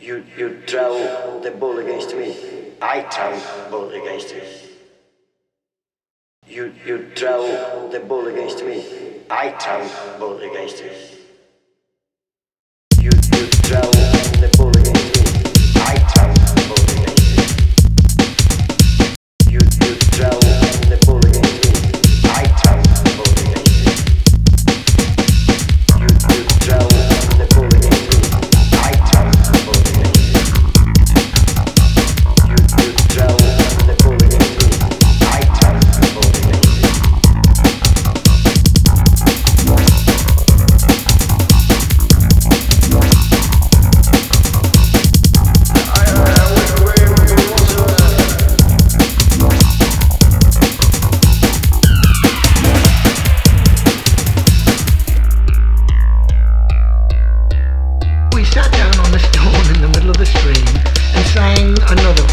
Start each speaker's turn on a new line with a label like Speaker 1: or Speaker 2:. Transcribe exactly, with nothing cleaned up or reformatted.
Speaker 1: You you throw the ball against me. I throw ball against you. You you throw the ball against me. I throw ball against you. You you throw the ball against me. I throw ball against you. You you throw the ball against me. I throw ball against you. You you throw the ball against me. I throw ball against you. You you throw the ball against me. I throw ball against you.
Speaker 2: We sat down on a stone in the middle of the stream and sang another